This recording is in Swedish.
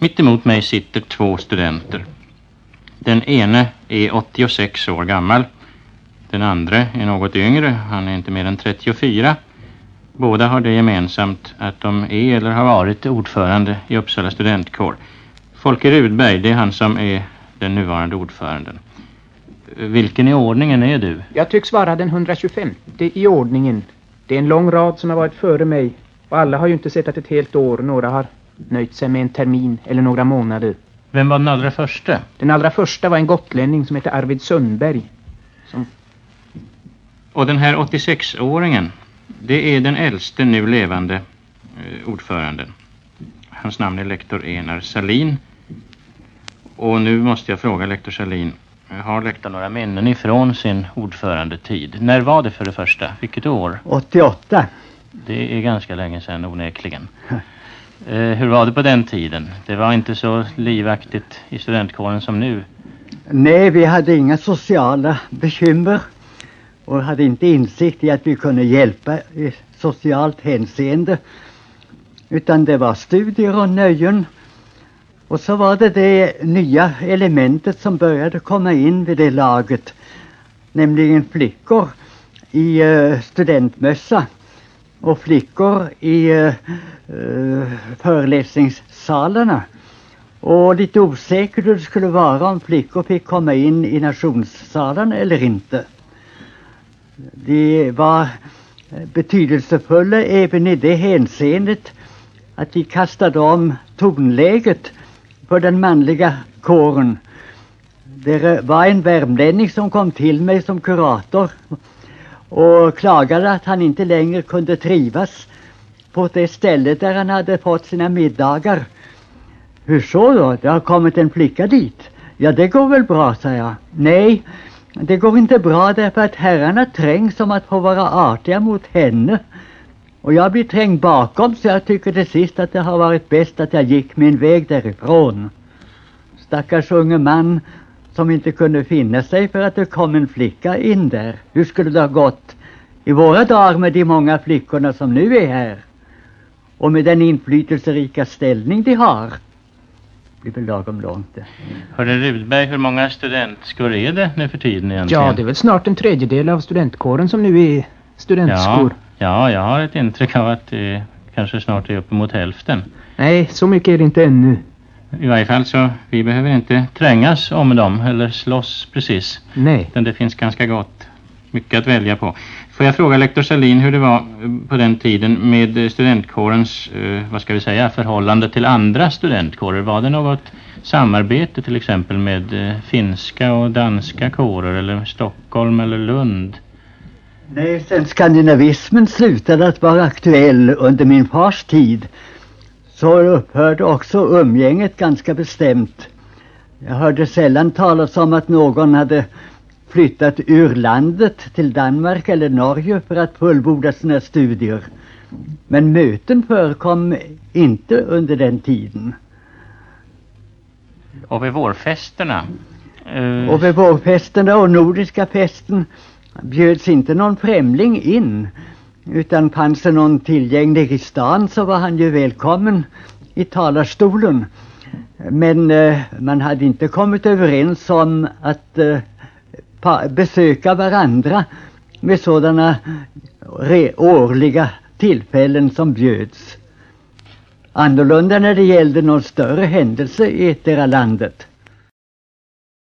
Mitt emot mig sitter två studenter. Den ene är 86 år gammal. Den andra är något yngre, han är inte mer än 34. Båda har det gemensamt att de är eller har varit ordförande i Uppsala studentkår. Folke Rudberg, det är han som är den nuvarande ordföranden. Vilken i ordningen är du? Jag tycks vara den 125 i ordningen. Det är en lång rad som har varit före mig. Och alla har ju inte sett att ett helt år. Några har nöjt sig med en termin eller några månader. Vem var den allra första? Den allra första var en gotlänning som heter Arvid Sundberg. Och den här 86-åringen, det är den äldste nu levande ordföranden. Hans namn är lektor Enar Salin. Och nu måste jag fråga lektor Salin, har lektor några minnen ifrån sin ordförandetid? När var det för det första? Vilket år? 88. Det är ganska länge sedan onekligen. Hur var det på den tiden? Det var inte så livaktigt i studentkåren som nu. Nej, vi hade inga sociala bekymmer och hade inte insikt i att vi kunde hjälpa i socialt hänseende. Utan det var studier och nöjen. Och så var det nya elementet som började komma in vid det laget. Nämligen flickor i studentmössa och flickor i föreläsningssalarna. Och lite osäkert hur det skulle vara om flickor fick komma in i nationssalarna eller inte. Det var betydelsefulla även i det hänseendet att de kastade om tonläget för den manliga kåren. Det var en värmlänning som kom till mig som kurator och klagade att han inte längre kunde trivas på det stället där han hade fått sina middagar. Hur så då? Det har kommit en flicka dit. Ja, det går väl bra, sa jag. Nej, det går inte bra därför att herrarna trängs om att få vara artiga mot henne. Och jag blir trängd bakom, så jag tycker till sist att det har varit bäst att jag gick min väg därifrån. Stackars unge man som inte kunde finna sig för att det kom en flicka in där. Hur skulle det ha gått i våra dagar med de många flickorna som nu är här? Och med den inflytelserika ställning de har. Det blir väl lagom långt det. Hörde Rudberg, hur många studentskor är det nu för tiden egentligen? Ja, det är väl snart en tredjedel av studentkåren som nu är studentskor. Ja, jag har ett intryck av att det kanske snart är uppemot hälften. Nej, så mycket är det inte ännu. I varje fall så, vi behöver inte trängas om dem eller slåss precis. Nej. Utan det finns ganska gott, mycket att välja på. Får jag fråga lektor Salin hur det var på den tiden med studentkårens, vad ska vi säga, förhållande till andra studentkårer? Var det något samarbete till exempel med finska och danska kårer eller Stockholm eller Lund? Nej, sen skandinavismen slutade att vara aktuell under min fars tid så upphörde också umgänget ganska bestämt. Jag hörde sällan talas om att någon hade flyttat ur landet till Danmark eller Norge för att fullborda sina studier. Men möten förekom inte under den tiden. Och vid vårfesterna? Och vid vårfesterna och nordiska festen bjöds inte någon främling in. Utan fanns det någon tillgänglig i stan så var han ju välkommen i talarstolen. Men man hade inte kommit överens om att besöka varandra med sådana årliga tillfällen som bjöds. Annorlunda när det gällde någon större händelse i det här landet.